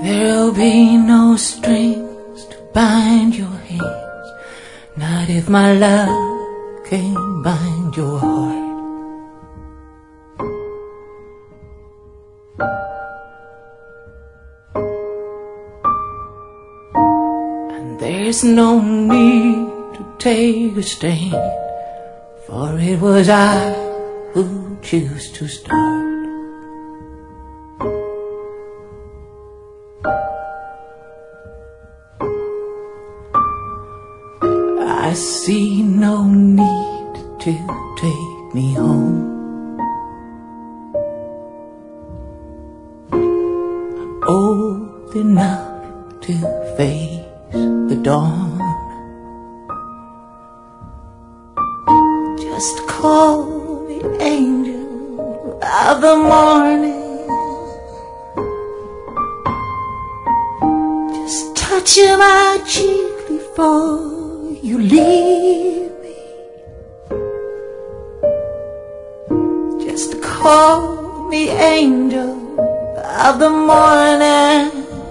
There'll be no strings to bind your hands, not if my love can't bind your heart. And there's no need to take a stand, for it was I who chose to start. I see no need to take me home. I'm old enough to face the dawn. Just call me angel of the morning. Just touch my cheek before you leave me. Just call me angel of the morning,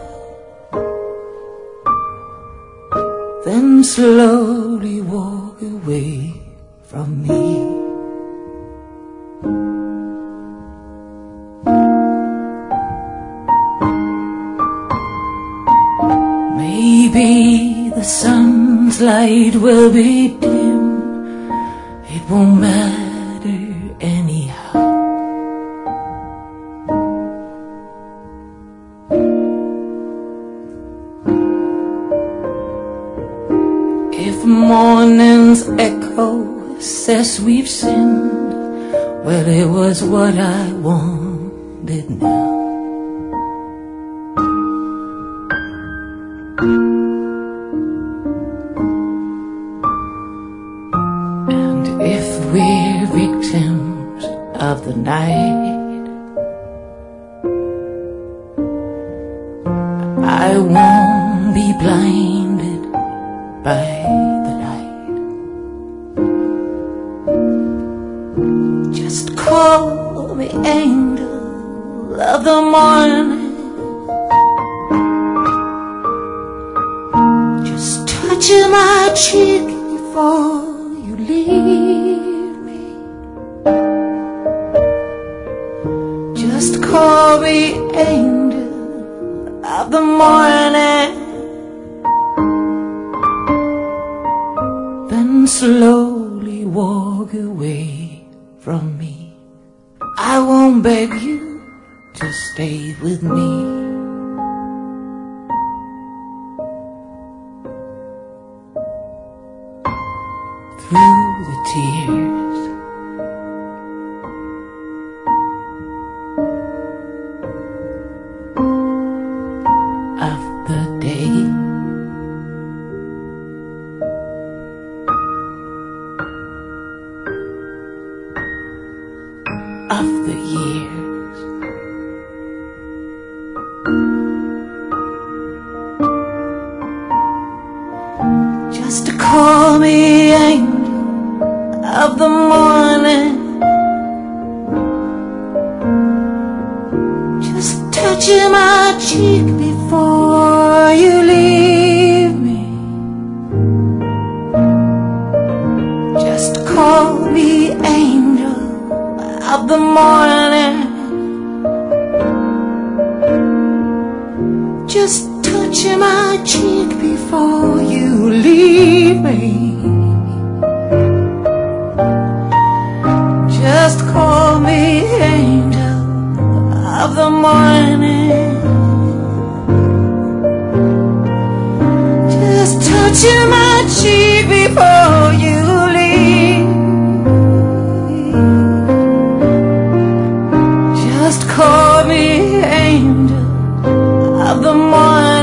then slowly walk away from me. Maybe the sun's light will be dim, it won't matter anyhow. If morning's echo says we've sinned, well, it was what I wanted now. And if we're victims of the night, I won't be blinded by the light. Just call me angel of the morning. Just touch my cheek before you leave me. Just call me angel of the morning, then slowly walk away from me. I won't beg you to stay with me. Through the tears of the day, of the years, just to call me angel of the morning. Just touch my cheek before you leave me. Just call me angel of the morning. Just touch my cheek before you leave me. Just call me angel of the morning. Just touch my cheek before you leave. Just call me angel of the morning.